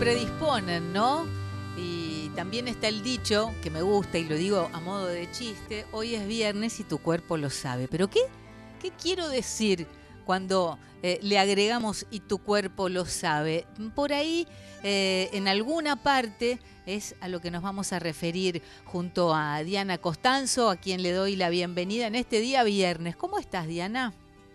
predisponen, ¿no? Y también está el dicho, que me gusta y lo digo a modo de chiste, hoy es viernes y tu cuerpo lo sabe. ¿Pero qué quiero decir cuando le agregamos y tu cuerpo lo sabe? Por ahí, en alguna parte, es a lo que nos vamos a referir junto a Diana Costanzo, a quien le doy la bienvenida en este día viernes. ¿Cómo estás, Diana?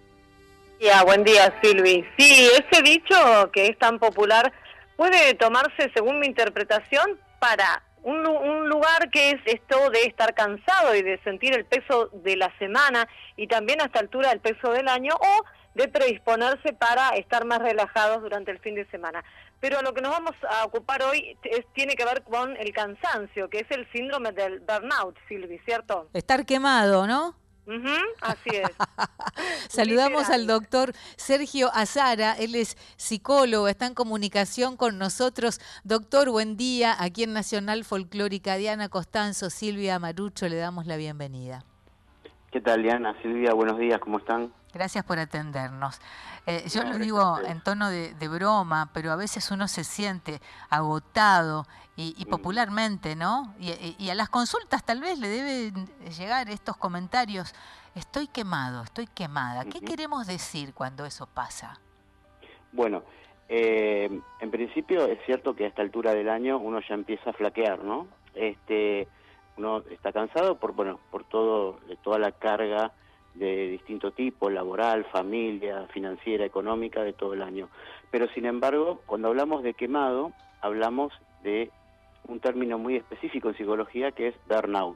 Buen día, Silvi. Sí, ese dicho que es tan popular puede tomarse, según mi interpretación, para un lugar que es esto de estar cansado y de sentir el peso de la semana y también a esta altura el peso del año, o de predisponerse para estar más relajados durante el fin de semana. Pero lo que nos vamos a ocupar hoy tiene que ver con el cansancio, que es el síndrome del burnout, Silvi, ¿cierto? Estar quemado, ¿no? Así es. Saludamos al Literal. doctor Sergio Azara, él es psicólogo, está en comunicación con nosotros. Doctor, buen día. Aquí en Nacional Folclórica, Diana Costanzo, Silvia Marucho, le damos la bienvenida. ¿Qué tal, Diana? Silvia, buenos días, ¿cómo están? Gracias por atendernos. Yo lo digo en tono de broma, pero a veces uno se siente agotado y popularmente, ¿no? Y a las consultas tal vez le deben llegar estos comentarios. Estoy quemado, estoy quemada. ¿Qué queremos decir cuando eso pasa? Bueno, en principio es cierto que a esta altura del año uno ya empieza a flaquear, ¿no? Uno está cansado por toda la carga de distinto tipo, laboral, familia, financiera, económica, de todo el año. Pero sin embargo, cuando hablamos de quemado, hablamos de un término muy específico en psicología que es burnout.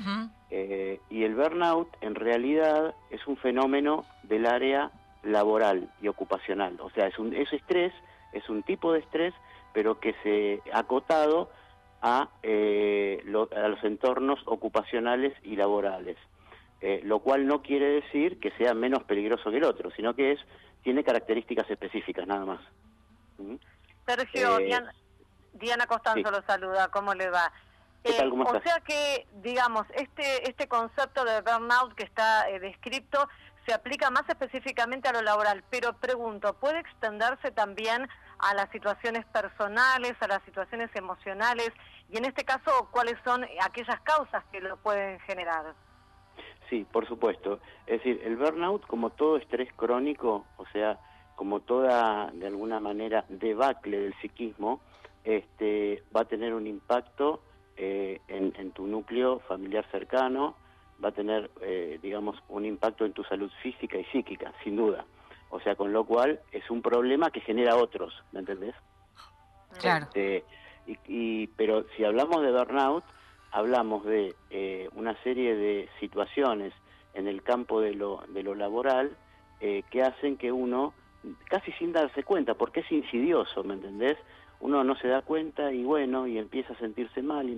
Y el burnout en realidad es un fenómeno del área laboral y ocupacional. O sea, es estrés, es un tipo de estrés, pero que se ha acotado a los entornos ocupacionales y laborales. Lo cual no quiere decir que sea menos peligroso que el otro, sino que tiene características específicas, nada más. Sergio, Diana Costanzo sí. lo saluda, ¿cómo le va? ¿Qué tal, cómo estás? O sea que, digamos, este concepto de burnout que está descrito se aplica más específicamente a lo laboral, pero pregunto, ¿puede extenderse también a las situaciones personales, a las situaciones emocionales? Y en este caso, ¿cuáles son aquellas causas que lo pueden generar? Sí, por supuesto. Es decir, el burnout, como todo estrés crónico, o sea, como toda, de alguna manera, debacle del psiquismo, va a tener un impacto en tu núcleo familiar cercano, va a tener, digamos, un impacto en tu salud física y psíquica, sin duda. O sea, con lo cual es un problema que genera otros, ¿me entendés? Claro. Pero si hablamos de burnout, hablamos de una serie de situaciones en el campo de lo laboral que hacen que uno, casi sin darse cuenta, porque es insidioso, ¿me entendés? Uno no se da cuenta y empieza a sentirse mal,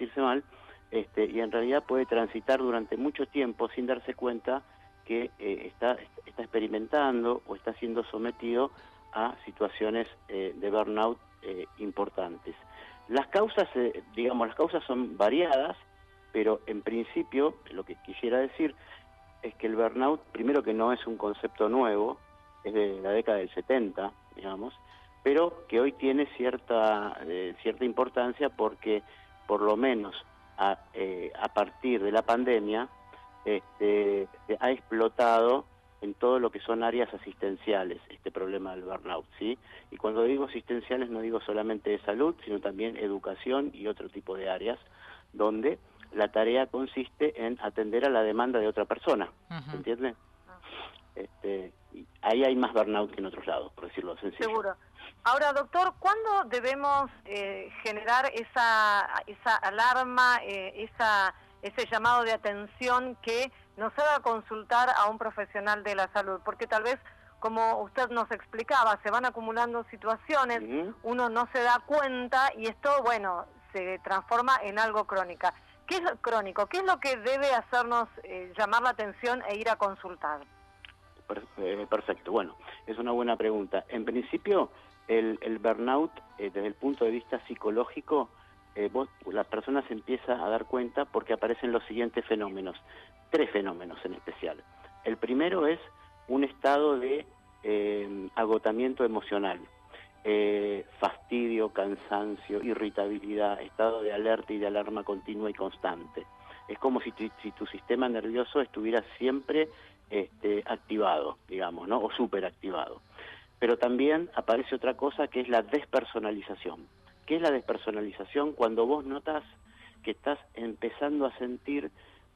y en realidad puede transitar durante mucho tiempo sin darse cuenta que está experimentando o está siendo sometido a situaciones de burnout importantes. Las causas son variadas, pero en principio lo que quisiera decir es que el burnout, primero que no es un concepto nuevo, es de la década del 70, digamos, pero que hoy tiene cierta importancia porque por lo menos a partir de la pandemia ha explotado en todo lo que son áreas asistenciales, este problema del burnout, ¿sí? Y cuando digo asistenciales no digo solamente de salud, sino también educación y otro tipo de áreas, donde la tarea consiste en atender a la demanda de otra persona, ¿entiende? Y ahí hay más burnout que en otros lados, por decirlo sencillo. Seguro. Ahora, doctor, ¿cuándo debemos generar esa alarma, ese llamado de atención que nos haga consultar a un profesional de la salud? Porque tal vez, como usted nos explicaba, se van acumulando situaciones, uno no se da cuenta y esto, se transforma en algo crónico. ¿Qué es crónico? ¿Qué es lo que debe hacernos llamar la atención e ir a consultar? Perfecto, bueno, es una buena pregunta. En principio, el burnout, desde el punto de vista psicológico, la persona se empieza a dar cuenta porque aparecen los siguientes fenómenos, 3 fenómenos en especial. El primero es un estado de agotamiento emocional. fastidio, cansancio, irritabilidad, estado de alerta y de alarma continua y constante. Es como si tu sistema nervioso estuviera siempre activado, digamos, ¿no? O superactivado. Pero también aparece otra cosa que es la despersonalización. ¿Qué es la despersonalización? Cuando vos notas que estás empezando a sentir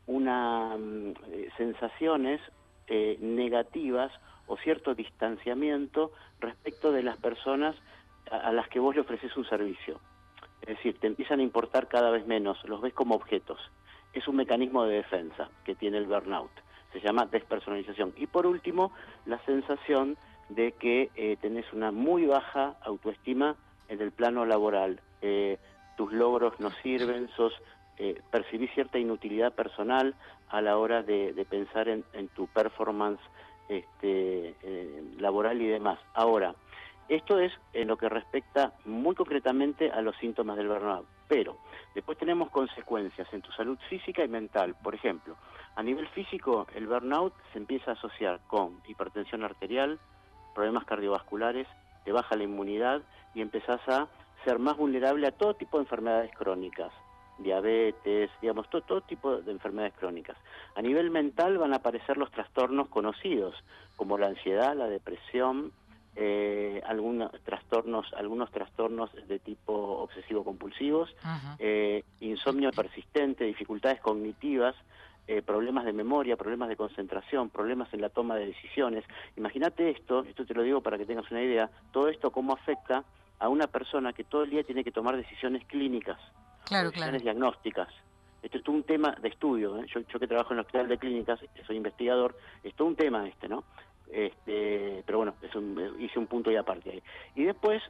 sensaciones negativas o cierto distanciamiento respecto de las personas a las que vos le ofreces un servicio. Es decir, te empiezan a importar cada vez menos, los ves como objetos. Es un mecanismo de defensa que tiene el burnout. Se llama despersonalización. Y por último, la sensación de que tenés una muy baja autoestima en el plano laboral. Tus logros no sirven, percibís cierta inutilidad personal a la hora de pensar en tu performance laboral y demás. Ahora, esto es en lo que respecta muy concretamente a los síntomas del burnout, pero después tenemos consecuencias en tu salud física y mental. Por ejemplo, a nivel físico, el burnout se empieza a asociar con hipertensión arterial, problemas cardiovasculares, te baja la inmunidad y empezás a ser más vulnerable a todo tipo de enfermedades crónicas, diabetes, digamos, todo tipo de enfermedades crónicas. A nivel mental van a aparecer los trastornos conocidos, como la ansiedad, la depresión, algunos trastornos de tipo obsesivo-compulsivos, insomnio persistente, dificultades cognitivas, problemas de memoria, problemas de concentración, problemas en la toma de decisiones. Imagínate esto te lo digo para que tengas una idea, todo esto cómo afecta a una persona que todo el día tiene que tomar decisiones clínicas, decisiones diagnósticas. Esto es todo un tema de estudio, ¿eh? Yo que trabajo en el hospital de clínicas, soy investigador, es todo un tema ¿no? Pero bueno, hice un punto y aparte ahí. Y después,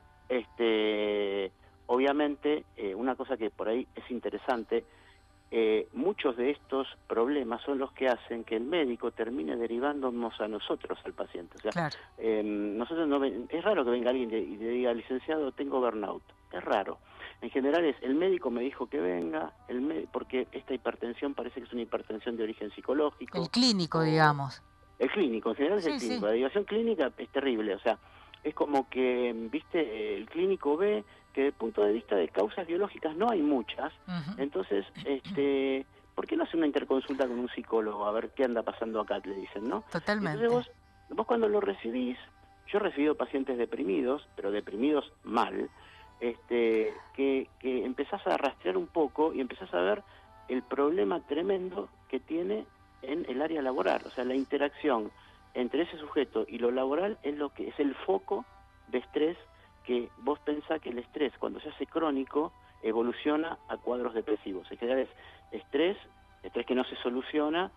obviamente, una cosa que por ahí es interesante, muchos de estos problemas son los que hacen que el médico termine derivándonos a nosotros, al paciente. O sea, nosotros es raro que venga alguien y le diga, licenciado, tengo burnout. Es raro. En general el médico me dijo que venga, porque esta hipertensión parece que es una hipertensión de origen psicológico. El clínico, digamos. El clínico, en general es el clínico. Sí. La derivación clínica es terrible, o sea, es como que, viste, el clínico ve que desde el punto de vista de causas biológicas no hay muchas, entonces, ¿por qué no hacer una interconsulta con un psicólogo? A ver qué anda pasando acá, le dicen, ¿no? Totalmente. Entonces vos cuando lo recibís, yo he recibido pacientes deprimidos, pero deprimidos mal, que empezás a rastrear un poco y empezás a ver el problema tremendo que tiene en el área laboral. O sea, la interacción entre ese sujeto y lo laboral es lo que es el foco de estrés, que vos pensás que el estrés, cuando se hace crónico, evoluciona a cuadros depresivos. En general es estrés que no se soluciona,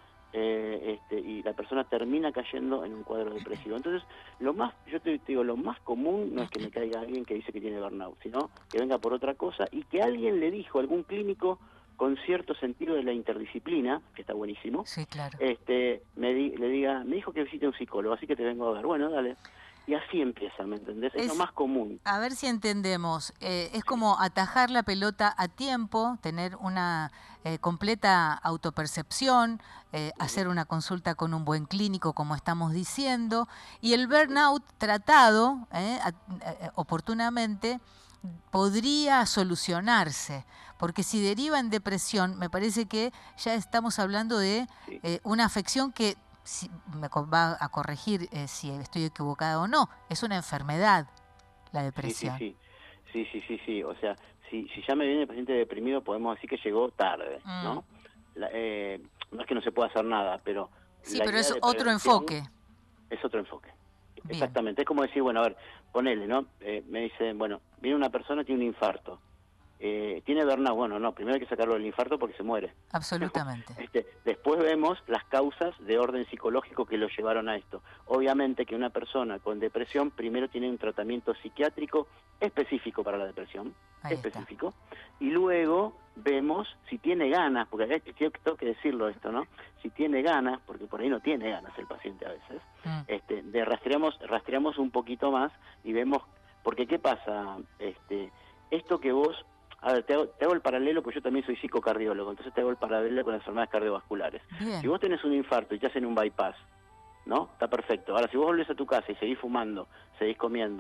y la persona termina cayendo en un cuadro depresivo. Entonces, yo te digo, lo más común no es que me caiga alguien que dice que tiene burnout, sino que venga por otra cosa y que alguien le dijo, algún clínico con cierto sentido de la interdisciplina, que está buenísimo, sí, claro. Me dijo que visite un psicólogo, así que te vengo a ver. Bueno, dale. Y así empieza, ¿me entendés? Es lo más común. A ver si entendemos. Es como atajar la pelota a tiempo, tener una completa autopercepción, hacer una consulta con un buen clínico, como estamos diciendo, y el burnout tratado oportunamente podría solucionarse, porque si deriva en depresión, me parece que ya estamos hablando de una afección que, si me va a corregir si estoy equivocada o no, es una enfermedad, la depresión. Sí. O sea, si ya me viene el paciente deprimido, podemos decir que llegó tarde, ¿no? No es que no se pueda hacer nada, pero... Sí, pero es otro enfoque. Es otro enfoque. Bien. Exactamente. Es como decir, bueno, a ver, ponele, ¿no? Me dicen, bueno, viene una persona, tiene un infarto. Tiene burnout, bueno, no, primero hay que sacarlo del infarto porque se muere. Absolutamente. Después vemos las causas de orden psicológico que lo llevaron a esto. Obviamente que una persona con depresión primero tiene un tratamiento psiquiátrico específico para la depresión, específico, y luego vemos si tiene ganas, porque tengo que decirlo esto, ¿no? Si tiene ganas, porque por ahí no tiene ganas el paciente a veces, rastreamos un poquito más y vemos, porque ¿qué pasa? Esto que vos... A ver, te hago el paralelo, porque yo también soy psicocardiólogo, entonces te hago el paralelo con las enfermedades cardiovasculares. Bien. Si vos tenés un infarto y te hacen un bypass, ¿no? Está perfecto. Ahora, si vos volvés a tu casa y seguís fumando, seguís comiendo,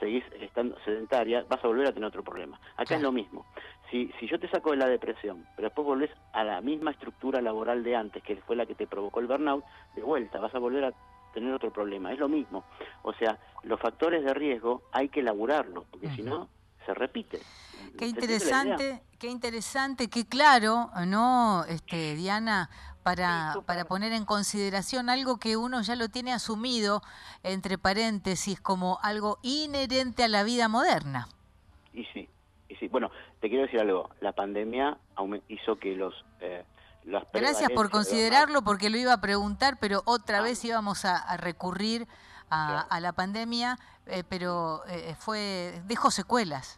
seguís estando sedentaria, vas a volver a tener otro problema. Acá es lo mismo. Si yo te saco de la depresión, pero después volvés a la misma estructura laboral de antes, que fue la que te provocó el burnout, de vuelta vas a volver a tener otro problema. Es lo mismo. O sea, los factores de riesgo hay que elaborarlos, porque si no, se repite. Qué interesante, qué claro, ¿no, Diana? Para poner en consideración algo que uno ya lo tiene asumido, entre paréntesis, como algo inherente a la vida moderna. Y sí. Bueno, te quiero decir algo. La pandemia hizo que las Gracias por considerarlo, porque lo iba a preguntar, pero otra vez íbamos a recurrir a la pandemia, pero dejó secuelas.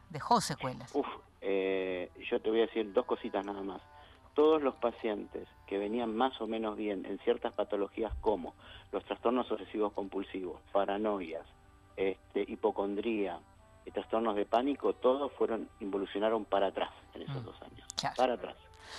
Yo te voy a decir 2 cositas nada más. Todos los pacientes que venían más o menos bien en ciertas patologías como los trastornos obsesivos compulsivos, paranoias, hipocondría, y trastornos de pánico, todos involucionaron para atrás en esos 2 años. Claro. Para atrás.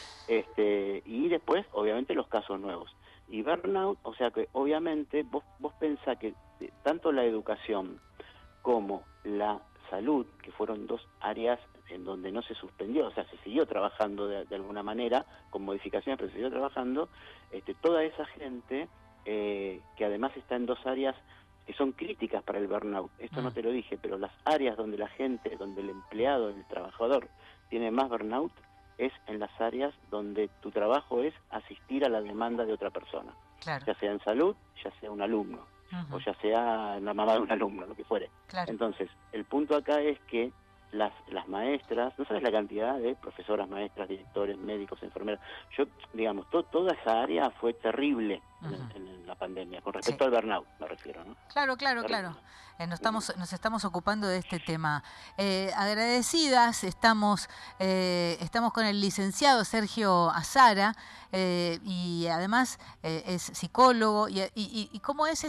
Y después, obviamente, los casos nuevos. Y burnout, o sea que obviamente vos pensás que tanto la educación como la salud, que fueron 2 áreas en donde no se suspendió, o sea, se siguió trabajando de alguna manera, con modificaciones, pero se siguió trabajando, toda esa gente que además está en 2 áreas que son críticas para el burnout. Esto no te lo dije, pero las áreas donde la gente, donde el empleado, el trabajador tiene más burnout, es en las áreas donde tu trabajo es asistir a la demanda de otra persona. Claro. Ya sea en salud, ya sea un alumno, o ya sea la mamá de un alumno, lo que fuere. Claro. Entonces, el punto acá es que las maestras, no sabes la cantidad de profesoras, maestras, directores, médicos, enfermeras, digamos, toda esa área fue terrible en la pandemia, con respecto al burnout, me refiero, ¿no? Claro. Nos estamos ocupando de este tema. Agradecidas estamos con el licenciado Sergio Azara, y además es psicólogo, y ¿cómo es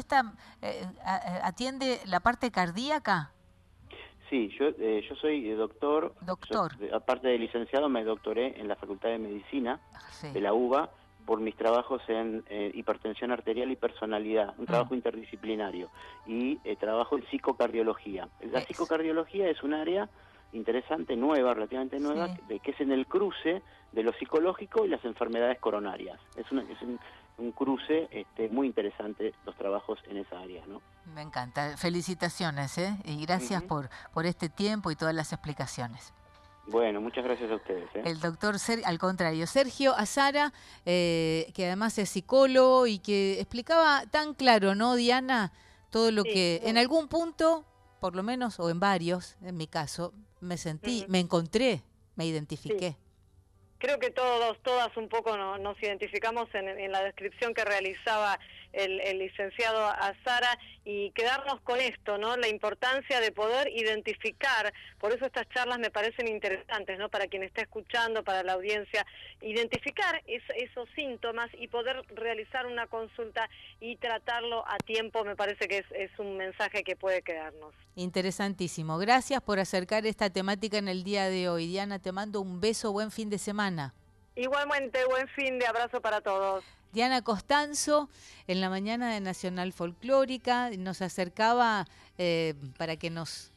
atiende la parte cardíaca? Sí, yo soy doctor. Aparte de licenciado, me doctoré en la Facultad de Medicina de la UBA por mis trabajos en hipertensión arterial y personalidad, un trabajo interdisciplinario, y trabajo en psicocardiología. La psicocardiología es un área interesante, relativamente nueva, que es en el cruce de lo psicológico y las enfermedades coronarias. Es un cruce muy interesante, los trabajos en esa área, ¿no? Me encanta. Felicitaciones, y gracias por este tiempo y todas las explicaciones. Bueno, muchas gracias a ustedes. El doctor, al contrario, Sergio Azara, que además es psicólogo y que explicaba tan claro, ¿no, Diana? Todo lo que en algún punto, por lo menos, o en varios, en mi caso, me sentí, me encontré, me identifiqué. Sí. Creo que todas un poco nos identificamos en la descripción que realizaba el licenciado Azara, y quedarnos con esto, ¿no? La importancia de poder identificar, por eso estas charlas me parecen interesantes, ¿no? Para quien está escuchando, para la audiencia, identificar esos síntomas y poder realizar una consulta y tratarlo a tiempo, me parece que es un mensaje que puede quedarnos. Interesantísimo. Gracias por acercar esta temática en el día de hoy. Diana, te mando un beso, buen fin de semana. Igualmente, buen fin de abrazo para todos. Diana Costanzo, en la mañana de Nacional Folclórica, nos acercaba para que nos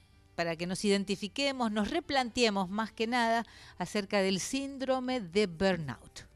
identifiquemos, nos replanteemos más que nada acerca del síndrome de burnout.